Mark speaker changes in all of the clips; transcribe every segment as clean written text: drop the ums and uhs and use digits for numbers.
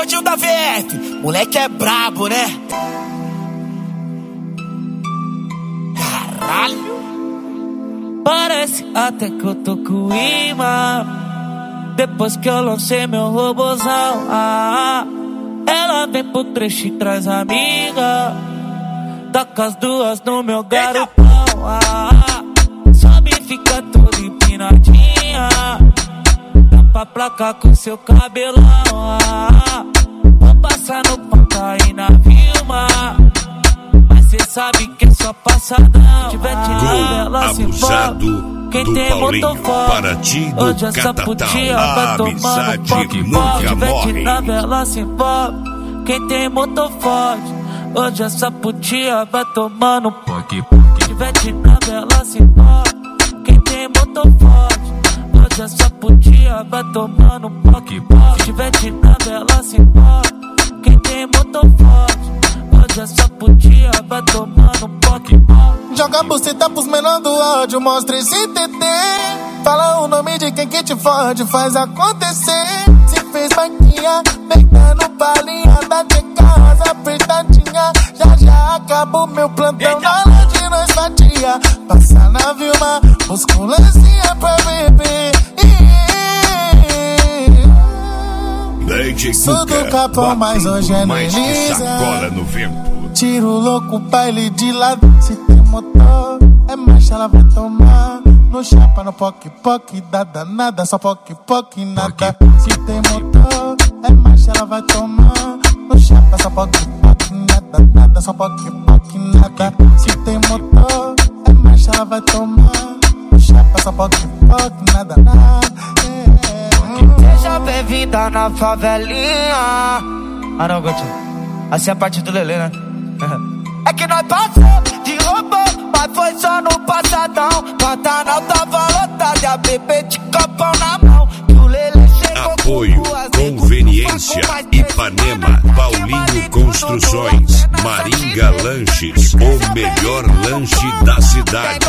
Speaker 1: gordinho da VF, moleque é brabo, né? Caralho.
Speaker 2: Parece até que eu tô com imã. Depois que eu lancei meu robozão, ela vem pro trecho e traz amiga. Toca as duas no meu garotão, sobe e fica toda empinadinha. Tampa a placa com seu cabelão, vou passar no ponta aí na Vilma. Mas cê sabe que é só passadão. Tiver tirando ela se envolve. Quem tem motor forte, hoje essa putinha vai tomando poque. Tiver tirando ela se envolve. Quem tem motor forte, hoje essa putinha vai tomando poque. Tiver tirando ela se envolve. Quem tem motor forte, hoje essa putinha vai tomando poque. Tiver tirando ela se envolve. Quem tem motor forte, hoje essa putinha vai tomando poque.
Speaker 3: Joga a buceta pros menor do ódio, mostra esse TT. Fala o nome de quem que te fode, faz acontecer. Se fez banquinha, deitando balinha, tá de casa apertadinha. Já acabou meu plantão, na hora de nós fatia. Passa na Vilma, musculancinha pra beber. Sou do Capão, mas hoje é no Elisa. Tiro louco, baile de lado. Se tem motor, é marcha, ela vai tomar. No chapa, no poque, dá danada. Só poque, nada. Se tem motor, é marcha, ela vai tomar. No chapa, só poque, nada. Só poque, nada. Se tem motor, é marcha, ela vai tomar. No chapa, só poque, nada.
Speaker 2: Seja bem-vinda na favelinha. Não, Gotinho, assim é a parte do Lelê, né? É que nós passamos de robô, mas foi só no passadão. Pantanal tava lotado e a bebê de copão na mão. E o Lelê chegou.
Speaker 4: Apoio, Conveniência, Ipanema, Paulinho Construções, Maringa Lanches, o melhor lanche da cidade.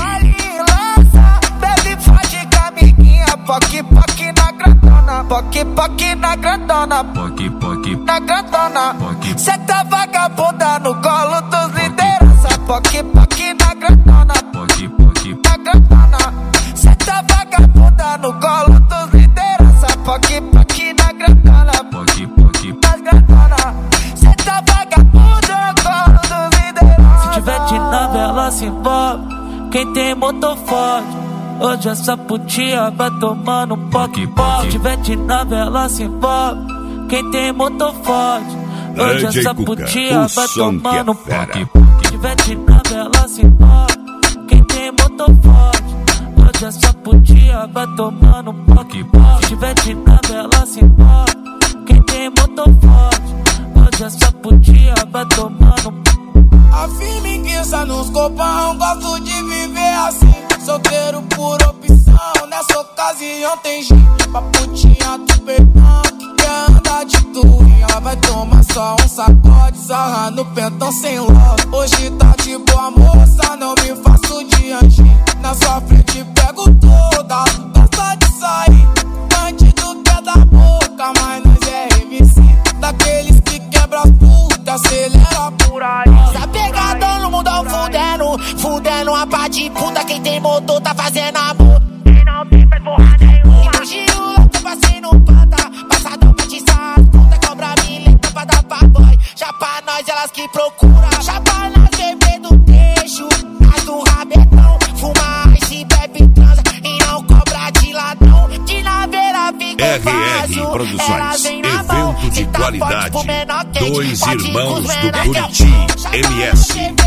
Speaker 2: Bebe forte com a amiguinha, poque na grandona, poque na grandona, poque na grandona. Cê tá vagabunda no colo dos liderança, poque na grandona, poque na grandona. Cê tá vagabunda no colo dos liderança, poque na grandona, poque na grandona. Cê tá vagabunda no colo dos liderança. Se tiver de nave ela se envolve. Quem tem motor forte, hoje essa putinha vai tomando poque. Se tiver de nave ela se envolve. Quem tem motor forte, hoje essa putinha vai tomando poque. Se tiver de nave ela se envolve. Quem tem motor forte, hoje essa putinha vai tomando poque. Se tiver de nave ela se envolve. Quem tem motor forte, hoje essa putinha vai tomando poque.
Speaker 1: A firmiguiça nos copão, gosto de viver assim. Solteiro por opção, nessa ocasião tem gente pra putinha do perdão que quer andar de tourinho. Ela vai tomar só um sacode, sarra no pentão sem logo. Hoje tá de boa moça, não me faço de anjinho. Na sua frente pego toda, gosta de sair bandido pé da boca, mas nós é MC daqueles que quebra as putas, acelera por aí.
Speaker 5: Tá pegadão no mundão fudendo uma pá de puta. Quem tem motor tá fazendo amor. Quem não tem faz porra nenhuma. Imagina o louco, passei no pata. Passadão pra tiçar, puta cobra mileta pra dar pra boy. Já pra nós elas que procuram. Já pra nós bebê do trecho, as do rabetão. Fuma ice, bebe, transa e não cobra de ladrão. De naveira fica
Speaker 4: RR Produções, evento de qualidade. Dois irmãos do Buriti, MS.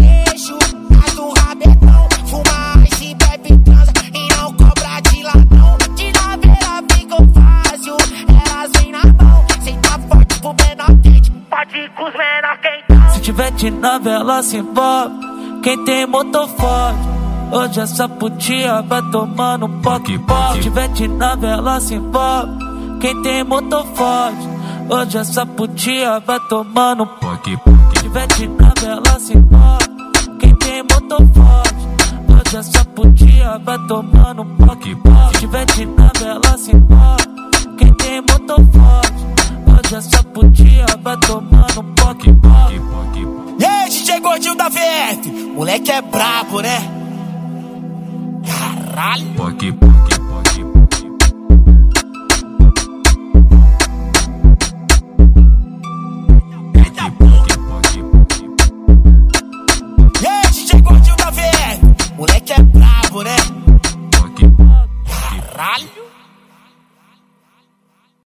Speaker 2: Se tiver de nave ela se envolve. Quem tem motor forte, hoje essa putinha vai tomando poque. Se tiver de nave ela se envolve. Quem tem motor forte, hoje essa putinha vai tomando poque. Se tiver de nave ela se envolve. Quem tem motor forte, hoje essa putinha vai tomando poque. Se tiver de nave ela se envolve. Quem tem motor forte, Hoje essa putinha vai tomando poque.
Speaker 5: E aí, DJ Gordinho da VF, moleque é brabo, né? Caralho.